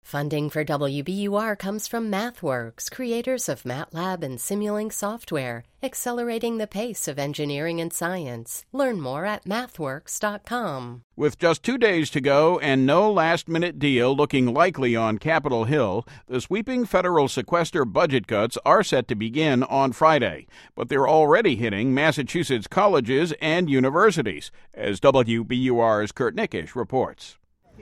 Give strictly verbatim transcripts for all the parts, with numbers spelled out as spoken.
Funding for W B U R comes from MathWorks, creators of MATLAB and Simulink software, accelerating the pace of engineering and science. Learn more at mathworks dot com. With just two days to go and no last-minute deal looking likely on Capitol Hill, the sweeping federal sequester budget cuts are set to begin on Friday. But they're already hitting Massachusetts colleges and universities, as W B U R's Kurt Nickish reports.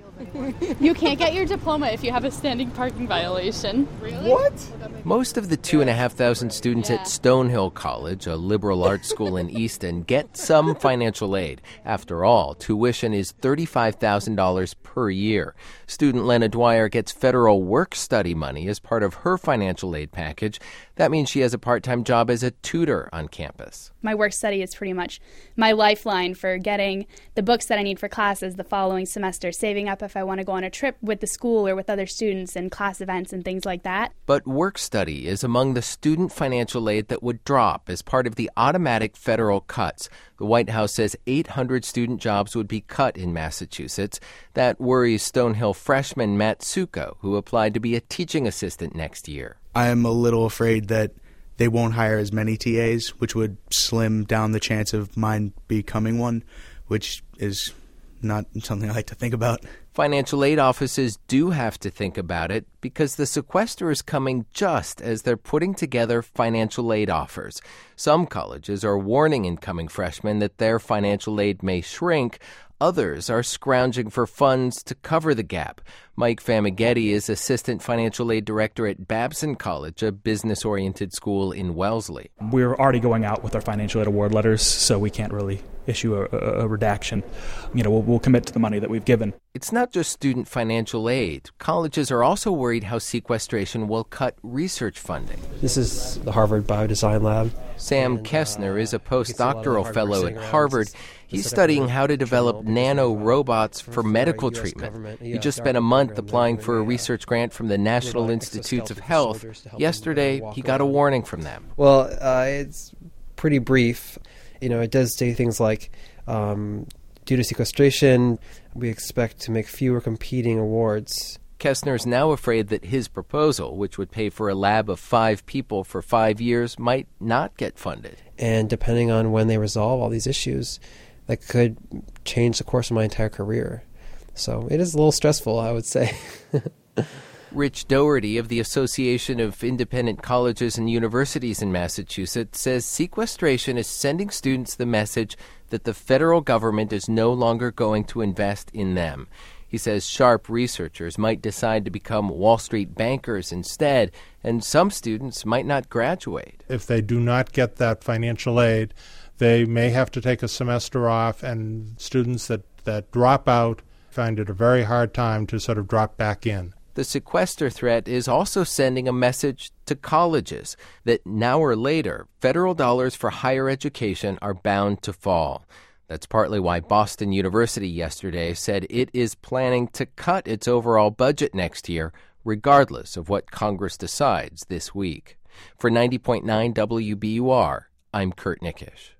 You can't get your diploma if you have a standing parking violation. Really? What? Most of the two and a half thousand students Yeah. at Stonehill College, a liberal arts school in Easton, get some financial aid. After all, tuition is thirty-five thousand dollars per year. Student Lena Dwyer gets federal work-study money as part of her financial aid package. That means she has a part-time job as a tutor on campus. My work study is pretty much my lifeline for getting the books that I need for classes the following semester, saving up if I want to go on a trip with the school or with other students and class events and things like that. But work-study is among the student financial aid that would drop as part of the automatic federal cuts. The White House says eight hundred student jobs would be cut in Massachusetts. That worries Stonehill freshman Matt Succo, who applied to be a teaching assistant next year. I am a little afraid that they won't hire as many T As, which would slim down the chance of mine becoming one, which is not something I like to think about. Financial aid offices do have to think about it because the sequester is coming just as they're putting together financial aid offers. Some colleges are warning incoming freshmen that their financial aid may shrink. Others are scrounging for funds to cover the gap. Mike Famighetti is Assistant Financial Aid Director at Babson College, a business-oriented school in Wellesley. We're already going out with our financial aid award letters, so we can't really issue a, a, a redaction. You know, we'll, we'll commit to the money that we've given. It's not just student financial aid. Colleges are also worried how sequestration will cut research funding. This is the Harvard Biodesign Lab. Sam Kessner is a postdoctoral fellow at Harvard. He's studying how to develop nano-robots for medical treatment. He just spent a month applying for a research grant from the National Institutes of Health. Yesterday, he got a warning from them. Well, uh, it's pretty brief. You know, it does say things like, um, due to sequestration, we expect to make fewer competing awards. Kessner's now afraid that his proposal, which would pay for a lab of five people for five years, might not get funded. And depending on when they resolve all these issues, that could change the course of my entire career. So it is a little stressful, I would say. Rich Doherty of the Association of Independent Colleges and Universities in Massachusetts says sequestration is sending students the message that the federal government is no longer going to invest in them. He says sharp researchers might decide to become Wall Street bankers instead, and some students might not graduate. If they do not get that financial aid, they may have to take a semester off, and students that, that drop out find it a very hard time to sort of drop back in. The sequester threat is also sending a message to colleges that now or later, federal dollars for higher education are bound to fall. That's partly why Boston University yesterday said it is planning to cut its overall budget next year, regardless of what Congress decides this week. For ninety point nine W B U R, I'm Kurt Nickish.